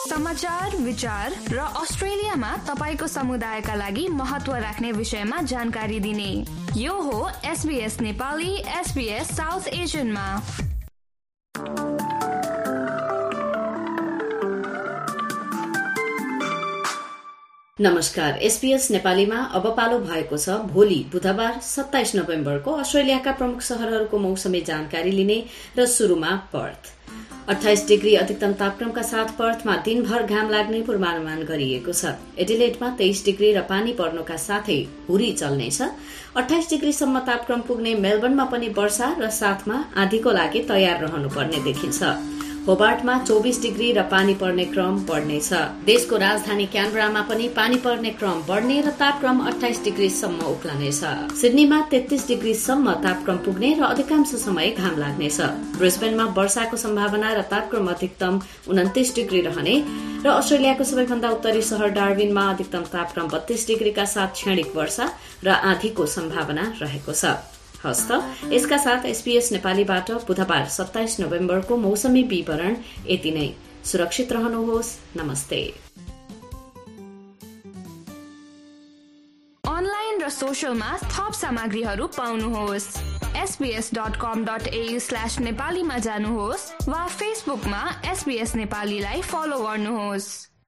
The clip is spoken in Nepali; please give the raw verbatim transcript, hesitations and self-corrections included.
समाचार, विचार र अस्ट्रेलियामा तपाईको समुदायका लागि महत्व राख्ने विषयमा जानकारी दिने यो हो एसबीएस नेपाली, एसबीएस साउथ एशियनमा। नमस्कार, एसबीएस नेपालीमा अब पालो भएको छ भोलि बुधबार सत्ताइस नोभेम्बरको अस्ट्रेलियाका प्रमुख शहरहरूको मौसमी जानकारी लिने र सुरुमा पर्थ। अठाइस डिग्री अधिकतम तापक्रमका साथ पर्थमा दिनभर घाम लाग्ने पूर्वानुमान गरिएको छ। एडिलेडमा तेइस डिग्री र पानी पर्नुका साथै हुरी चल्नेछ। अठाइस डिग्रीसम्म तापक्रम पुग्ने मेलबर्नमा पनि वर्षा र साथमा आँधीको लागि तयार रहनुपर्ने देखिन्छ। होबार्टमा चौबिस डिग्री र पानी पर्ने क्रम बढ्नेछ। देशको राजधानी क्यानबरामा पनि पानी पर्ने क्रम बढ्ने र तापक्रम अठाइस डिग्रीसम्म उक्लनेछ। सिडनीमा तेत्तीस डिग्रीसम्म तापक्रम पुग्ने र अधिकांश समय घाम लाग्नेछ। ब्रिस्बेनमा वर्षाको सम्भावना र तापक्रम अधिकतम उन्तिस डिग्री रहने र अस्ट्रेलियाको सबैभन्दा उत्तरी शहर डार्विनमा अधिकतम तापक्रम बत्तीस डिग्रीका साथ क्षणिक वर्षा र आँधीको सम्भावना रहेको छ। हस्त यसका साथ एसबीएस नेपालीबाट बुधबार सत्ताइस नोभेम्बरको मौसमी विवरण यति नै। सुरक्षित रहनुहोस्। नमस्ते। अनलाइन र सोशलमा थप सामग्रीहरू पाउनुहोस्। SBS dot com dot au slash नेपालीमा जानुहोस् वा फेसबुकमा एसबीएस नेपालीलाई फलो गर्नुहोस्।